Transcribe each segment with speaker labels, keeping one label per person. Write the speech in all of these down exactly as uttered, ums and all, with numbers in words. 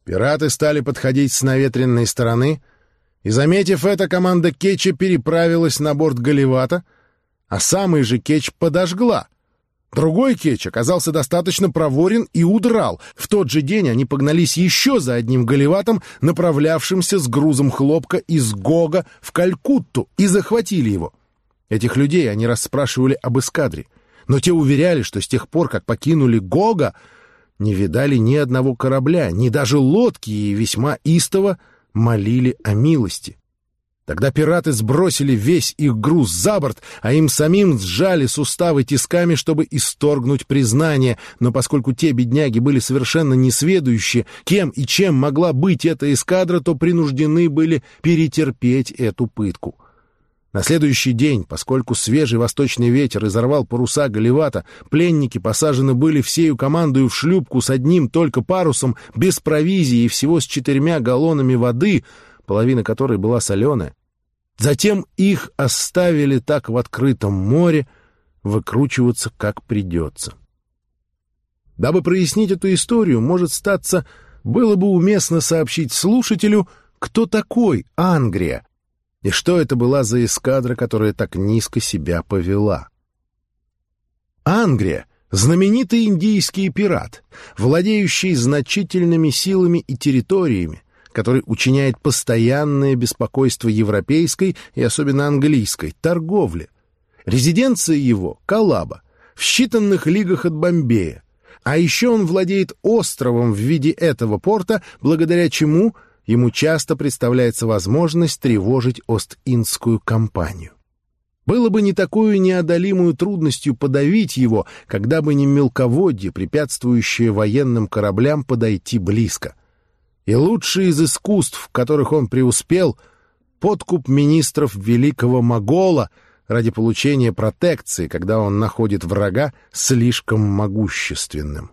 Speaker 1: Пираты стали подходить с наветренной стороны, и, заметив это, команда Кетча переправилась на борт галевата, а самый же Кетч подожгла. Другой Кетч оказался достаточно проворен и удрал. В тот же день они погнались еще за одним галеватом, направлявшимся с грузом хлопка из Гога в Калькутту, и захватили его. Этих людей они расспрашивали об эскадре, но те уверяли, что с тех пор, как покинули Гога, не видали ни одного корабля, ни даже лодки, и весьма истово молили о милости. Тогда пираты сбросили весь их груз за борт, а им самим сжали суставы тисками, чтобы исторгнуть признание, но поскольку те бедняги были совершенно несведущие, кем и чем могла быть эта эскадра, то принуждены были перетерпеть эту пытку. На следующий день, поскольку свежий восточный ветер изорвал паруса галевата, пленники посажены были всею командою в шлюпку с одним только парусом, без провизии и всего с четырьмя галлонами воды, половина которой была соленая. Затем их оставили так в открытом море выкручиваться как придется. Дабы прояснить эту историю, может статься, было бы уместно сообщить слушателю, кто такой Ангрия, и что это была за эскадра, которая так низко себя повела. Ангрия — знаменитый индийский пират, владеющий значительными силами и территориями, который учиняет постоянное беспокойство европейской и особенно английской торговли. Резиденция его — Колаба, в считанных лигах от Бомбея. А еще он владеет островом в виде этого порта, благодаря чему ему часто представляется возможность тревожить Ост-Индскую компанию. Было бы не такую неодолимую трудностью подавить его, когда бы не мелководье, препятствующее военным кораблям подойти близко. И лучшие из искусств, в которых он преуспел, — подкуп министров великого Могола ради получения протекции, когда он находит врага слишком могущественным.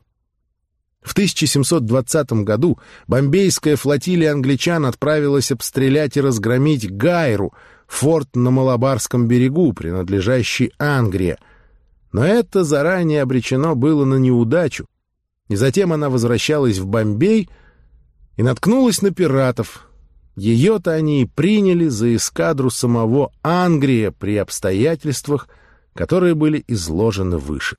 Speaker 1: В тысяча семьсот двадцатом году бомбейская флотилия англичан отправилась обстрелять и разгромить Гайру, форт на Малабарском берегу, принадлежащий Ангрии. Но это заранее обречено было на неудачу, и затем она возвращалась в Бомбей и наткнулась на пиратов. Ее-то они и приняли за эскадру самого Ангрия при обстоятельствах, которые были изложены выше.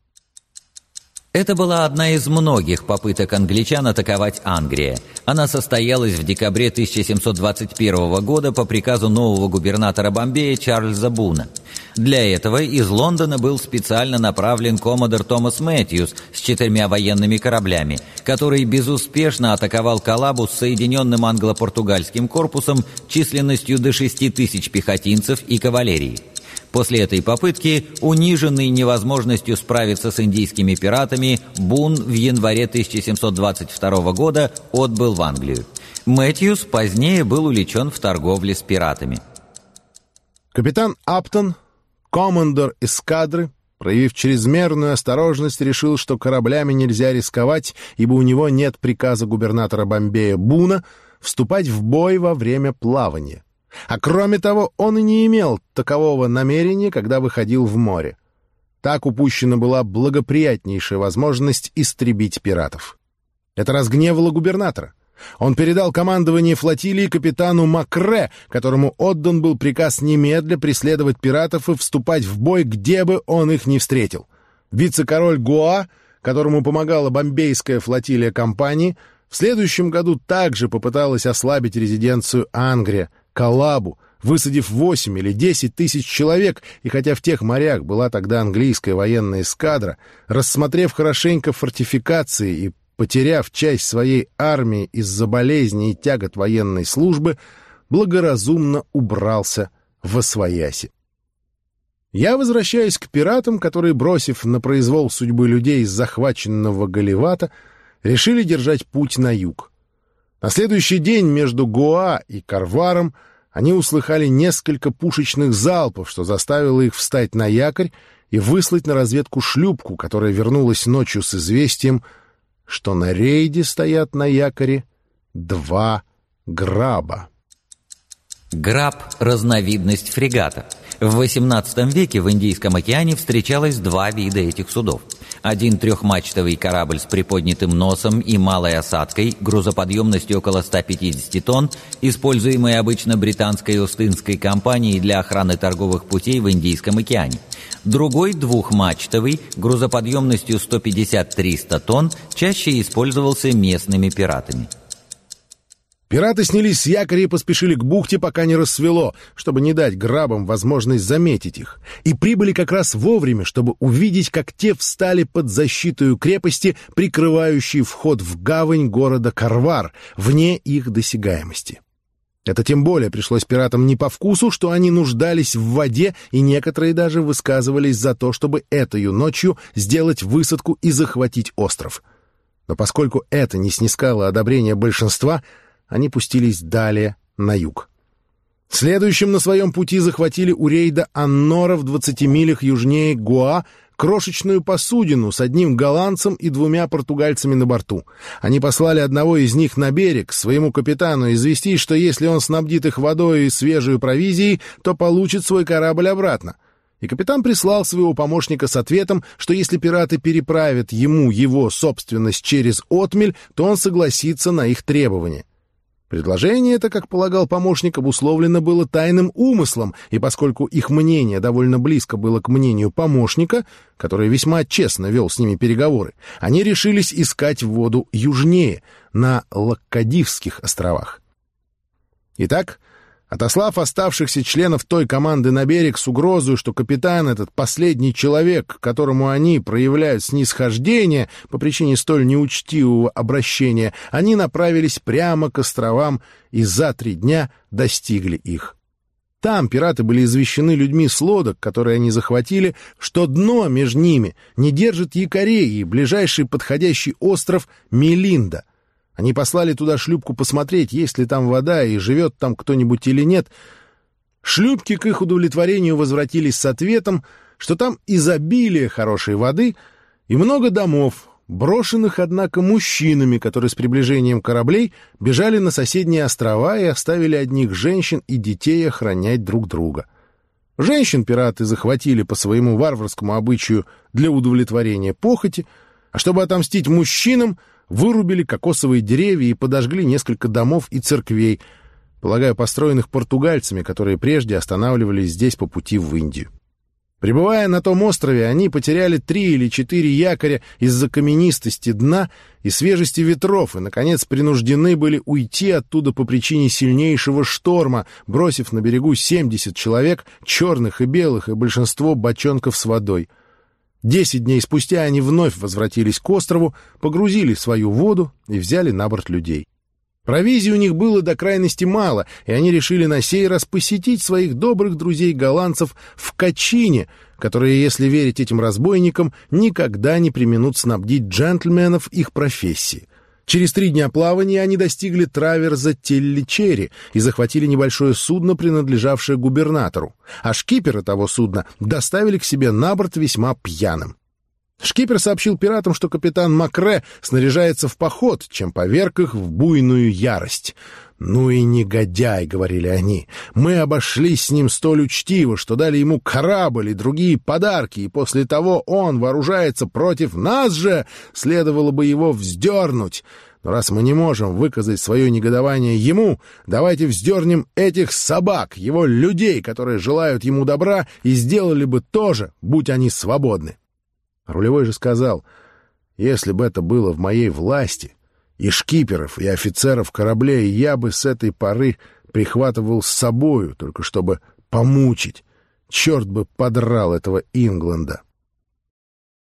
Speaker 2: Это была одна из многих попыток англичан атаковать Ангрия. Она состоялась в декабре тысяча семьсот двадцать первого года по приказу нового губернатора Бомбея Чарльза Буна. Для этого из Лондона был специально направлен коммодор Томас Мэтьюс с четырьмя военными кораблями, который безуспешно атаковал Колабу с соединенным англо-португальским корпусом численностью до шести тысяч пехотинцев и кавалерии. После этой попытки, униженный невозможностью справиться с индийскими пиратами, Бун в январе тысяча семьсот двадцать второго года отбыл в Англию. Мэтьюс позднее был увлечен в торговле с пиратами.
Speaker 1: Капитан Аптон, командор эскадры, проявив чрезмерную осторожность, решил, что кораблями нельзя рисковать, ибо у него нет приказа губернатора Бомбея Буна вступать в бой во время плавания. А кроме того, он и не имел такового намерения, когда выходил в море. Так упущена была благоприятнейшая возможность истребить пиратов. Это разгневало губернатора. Он передал командование флотилии капитану Макре, которому отдан был приказ немедля преследовать пиратов и вступать в бой, где бы он их ни встретил. Вице-король Гоа, которому помогала бомбейская флотилия компании, в следующем году также попыталась ослабить резиденцию Ангрия, Колабу, высадив восемь или десять тысяч человек, и хотя в тех морях была тогда английская военная эскадра, рассмотрев хорошенько фортификации и потеряв часть своей армии из-за болезней и тягот военной службы, благоразумно убрался восвояси. Я возвращаюсь к пиратам, которые, бросив на произвол судьбы людей из захваченного галевата, решили держать путь на юг. На следующий день между Гоа и Карваром они услыхали несколько пушечных залпов, что заставило их встать на якорь и выслать на разведку шлюпку, которая вернулась ночью с известием, что на рейде стоят на якоре два граба.
Speaker 2: Граб — разновидность фрегата. В восемнадцатом веке в Индийском океане встречалось два вида этих судов. Один трехмачтовый корабль с приподнятым носом и малой осадкой, грузоподъемностью около ста пятидесяти тонн, используемый обычно британской Остинской компанией для охраны торговых путей в Индийском океане. Другой двухмачтовый, грузоподъемностью сто пятьдесят - триста тонн, чаще использовался местными пиратами.
Speaker 1: Пираты снялись с якоря и поспешили к бухте, пока не рассвело, чтобы не дать грабам возможность заметить их, и прибыли как раз вовремя, чтобы увидеть, как те встали под защитою крепости, прикрывающей вход в гавань города Карвар, вне их досягаемости. Это тем более пришлось пиратам не по вкусу, что они нуждались в воде, и некоторые даже высказывались за то, чтобы этой ночью сделать высадку и захватить остров. Но поскольку это не снискало одобрения большинства, они пустились далее на юг. Следующим на своем пути захватили у рейда Аннора в двадцати милях южнее Гоа крошечную посудину с одним голландцем и двумя португальцами на борту. Они послали одного из них на берег, своему капитану, известить, что если он снабдит их водой и свежей провизией, то получит свой корабль обратно. И капитан прислал своего помощника с ответом, что если пираты переправят ему его собственность через отмель, то он согласится на их требования. Предложение это, как полагал помощник, обусловлено было тайным умыслом, и поскольку их мнение довольно близко было к мнению помощника, который весьма честно вел с ними переговоры, они решились искать воду южнее, на Лаккадивских островах. Итак, отослав оставшихся членов той команды на берег с угрозой, что капитан, этот последний человек, к которому они проявляют снисхождение по причине столь неучтивого обращения, они направились прямо к островам и за три дня достигли их. Там пираты были извещены людьми с лодок, которые они захватили, что дно между ними не держит якорей, и ближайший подходящий остров — Мелинда. Они послали туда шлюпку посмотреть, есть ли там вода и живет там кто-нибудь или нет. Шлюпки к их удовлетворению возвратились с ответом, что там изобилие хорошей воды и много домов, брошенных, однако, мужчинами, которые с приближением кораблей бежали на соседние острова и оставили одних женщин и детей охранять друг друга. Женщин пираты захватили по своему варварскому обычаю для удовлетворения похоти, а чтобы отомстить мужчинам, вырубили кокосовые деревья и подожгли несколько домов и церквей, полагаю, построенных португальцами, которые прежде останавливались здесь по пути в Индию. Пребывая на том острове, они потеряли три или четыре якоря из-за каменистости дна и свежести ветров, и, наконец, принуждены были уйти оттуда по причине сильнейшего шторма, бросив на берегу семьдесят человек, черных и белых, и большинство бочонков с водой. Десять дней спустя они вновь возвратились к острову, погрузили свою воду и взяли на борт людей. Провизии у них было до крайности мало, и они решили на сей раз посетить своих добрых друзей-голландцев в Качине, которые, если верить этим разбойникам, никогда не преминут снабдить джентльменов их профессии. Через три дня плавания они достигли траверза Телличери и захватили небольшое судно, принадлежавшее губернатору, а шкипера того судна доставили к себе на борт весьма пьяным. Шкипер сообщил пиратам, что капитан Макре снаряжается в поход, чем поверг их в буйную ярость. «Ну и негодяй», — говорили они, — «мы обошлись с ним столь учтиво, что дали ему корабль и другие подарки, и после того он вооружается против нас же, следовало бы его вздернуть. Но раз мы не можем выказать свое негодование ему, давайте вздернем этих собак, его людей, которые желают ему добра, и сделали бы то же, будь они свободны». Рулевой же сказал: «Если бы это было в моей власти, и шкиперов, и офицеров кораблей, я бы с этой поры прихватывал с собою, только чтобы помучить. Черт бы подрал этого Ингланда».